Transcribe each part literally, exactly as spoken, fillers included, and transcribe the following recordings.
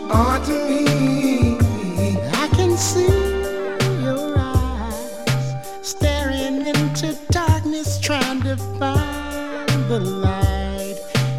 onto me. I can see your eyes staring into darkness, trying to find the light,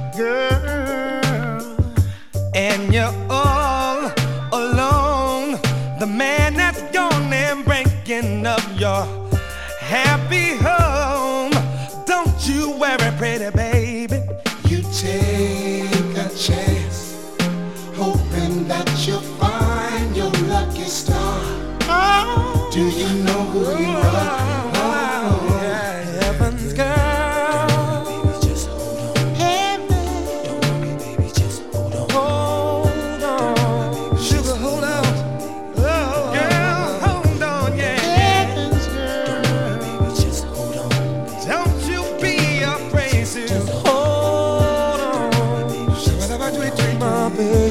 girl. And you're all alone. The man that's gone and breaking up your happy home. Don't you worry, pretty baby. You take a chance, hoping that you'll find your lucky star. Oh, Do you know who you are? Oh, yeah, heaven's girl. Baby, just hold on. heaven, Don't worry, baby, just hold on. Hold on. Sugar, hold on. Oh, girl, hold on, yeah. heaven's girl. Baby, just hold on. Don't you be afraid to hold on. Sugar, what about you, my baby?